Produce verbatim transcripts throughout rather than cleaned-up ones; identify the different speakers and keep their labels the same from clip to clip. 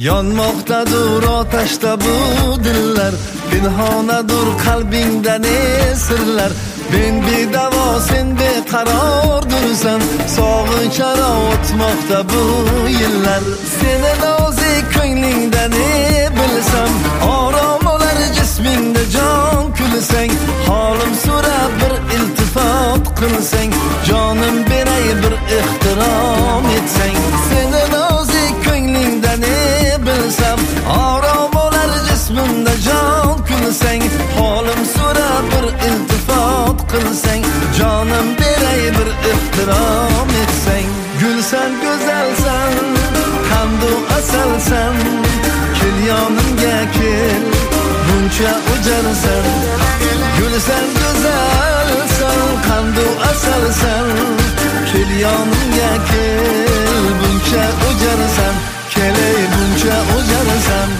Speaker 1: Yonmoqdadur otaşda bu dillar, pinhonadur qalbingda ne sirlar. Ben bedavo sen beqarordursan, sog'inch aro o'tmoqda bu yillar. Seni nozik ko'nglingda ne bilsam, orom olar jismingda jon kulsang. Holim so'rab bir iltifot qilsang, jonim beray bir ehtirom etsang. Seni nozik ko'nglingda ne bilsam, orom olar jismimda jon kulsang. Holim so'rab bir iltifot qilsang, jonim beray bir ehtirom etsang. Gulsan go'zalsan, qandu asalsan, kel yonimga kel, buncha o'jarsan. Gulsan go'zalsan, qandu asalsan, kel yonimga kel, buncha o'jarsan. Kelay buncha o'jarsan.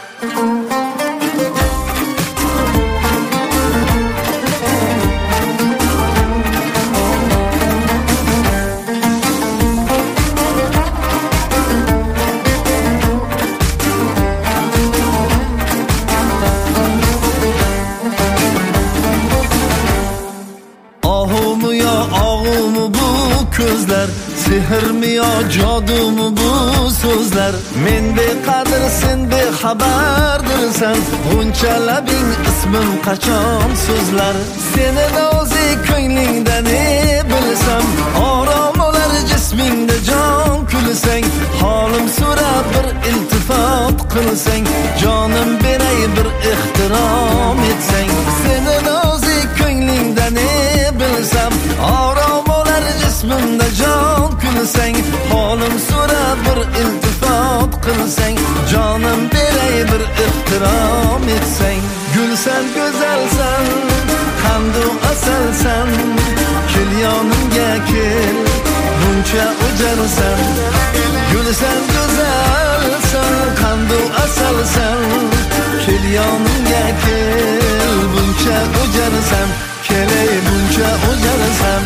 Speaker 1: Ahımı ya ağımı bu közler, sehr mi yo jodumu bu so'zlar. Men beqadr sen bexabardirsan, buncha labing ismim qachon so'zlar. Seni nozik ko'nglingda ne bilsam, orom olar jismingda jon kulsang. Holim so'rab bir iltifot qilsang, jonim beray bir ehtirom etsang. Seni nozik ko'nglingda ne bilsam, orom olar jismimda jon kulsang. Holim so'rab bir iltifot qilsang, jonim beray bir ehtirom etsang. Gulsan go'zalsan, qandu asalsan, kel yonimga kel, buncha o'jarsan. Gulsan go'zalsan, qandu asalsan, kel yonimga kel, buncha o'jarsan. Kelay buncha o'jarsan.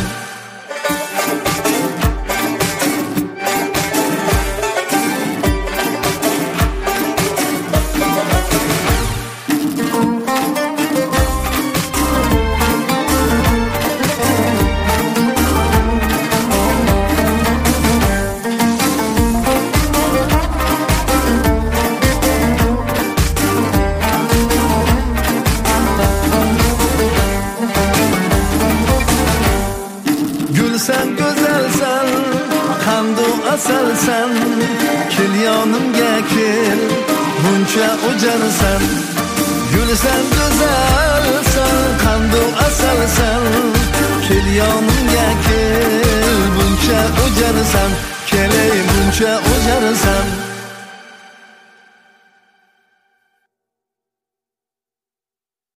Speaker 1: Gulsan go'zalsan, qandu asalsan, kel yonimga kel, buncha o'jarsan. Gulsan go'zalsan, qandu asalsan, kel yonimga kel, buncha o'jarsan. Kelay buncha o'jarsan.